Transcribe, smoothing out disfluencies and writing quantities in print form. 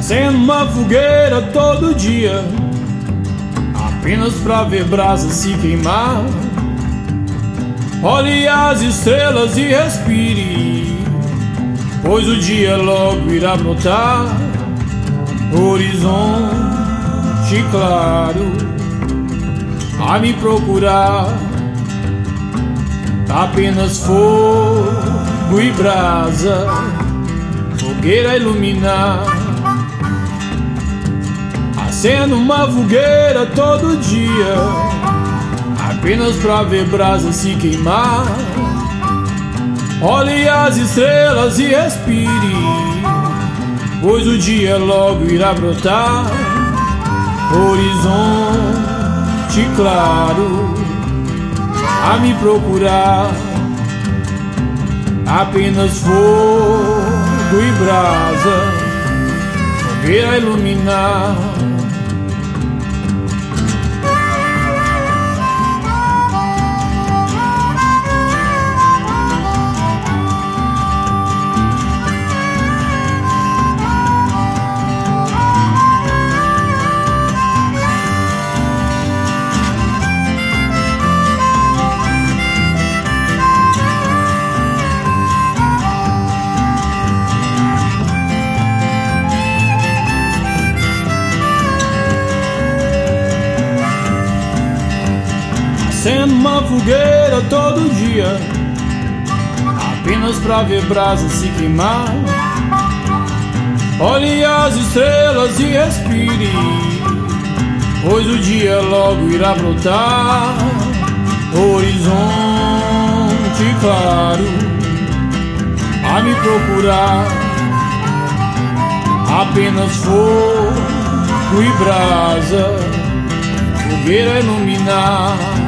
Acendo uma fogueira todo dia, apenas pra ver brasa se queimar. Olhe as estrelas e respire, pois o dia logo irá brotar. Horizonte claro a me procurar, apenas fogo e brasa, fogueira a iluminar. Acendo uma fogueira todo dia, apenas pra ver brasa se queimar. Olhe as estrelas e respire, pois o dia logo irá brotar. Horizonte claro a me procurar, apenas fogo e brasa, fogueira a iluminar. Acendo uma fogueira todo dia, apenas pra ver brasa se queimar. Olhe as estrelas e respire, pois o dia logo irá brotar. Horizonte claro a me procurar, apenas fogo e brasa, fogueira a iluminar.